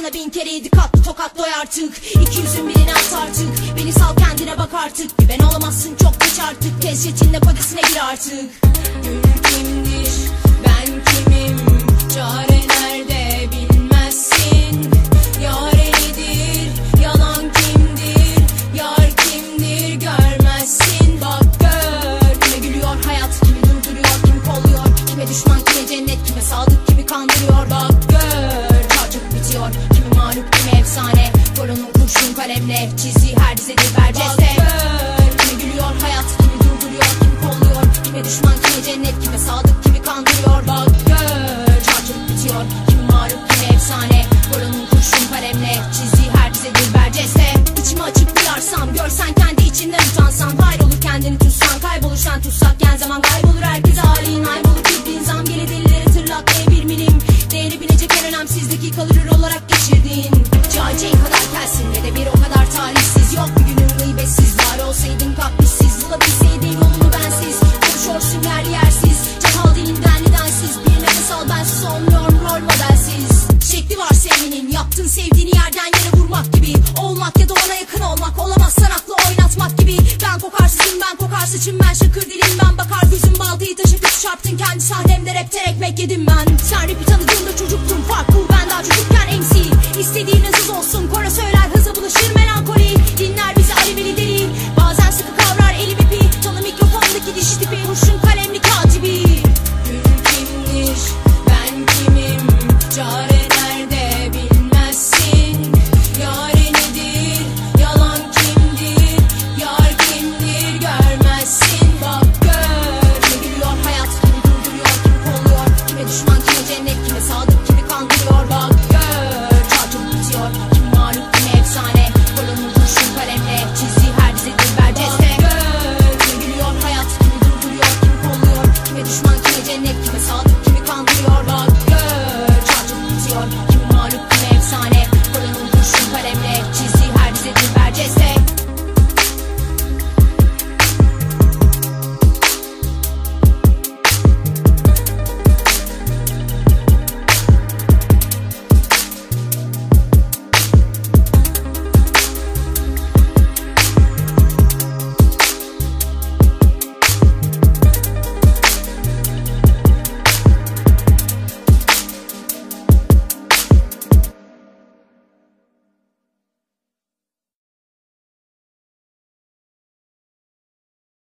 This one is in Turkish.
ağzına 1000 kere 7 katlı tokat doy artık. 200'ün birini at artık. Beni sal kendine bak artık. Bir ben olamazsın çok geç artık. Tez yetinle kodesine gir artık. Gül kimdir, ben kimim, çare nerede bilmezsin. Yare nedir, yalan kimdir, yar kimdir görmezsin. Bak gör, kime gülüyor hayat, kimi durduruyor, kimi kolluyor, kime düşman, kime cennet, kime sadık, kimi kandırıyor. Bak gör, çarçık bitiyor, kimi mağlup, kimi efsane. Kolonun kurşun kalemle çizdiği her dizedir berceste. Bak gör, kime gülüyor hayat, kimi durduruyor, kimi kolluyor, kime düşman, kime cennet, kime sadık, kimi kandırıyor. Bak gör, çarçık bitiyor, kimi mağlup, kimi efsane. Kolonun kurşun kalemle çizdiği her dizedir berceste. İçimi açıp duyarsam, görsen kendi içinden utansan. Hayrolur kendini tutsan, kaybolursan tutsakken zaman kaybolur. Herkese halin aybolur, bildiğin zam geri delileri tırlaklaya bir milim. Değeri bilecek en önemsiz dakikaları olarak geçirdiğin. Cahil kadar kelsin ve de bir o kadar talihsiz. Yok bir günün gıybetsiz, var olsaydın kaprissiz. Bulabilseydin yolunu bensiz, konuşuyorsun yer yersiz. Çatal dilinden nedensiz, bir nefes al bensiz olmuyorum rol modelsiz. Şekli var sevmenin, yaptın sevdiğini yerden yere vurmak gibi. Olmak ya da ona yakın olmak, olamazsan aklı oynatmak gibi. Ben kokarsızım, ben kokarsızım, ben şakır dilim, ben bakar gözüm baltayı taşı kötü çarptın. Kendi sahnemde rapten ekmek yedim ben. Sen rapi tanıdığında çocuktum, fark bu, ben daha çocukken MC. İstediğiniz hız olsun, kora söyler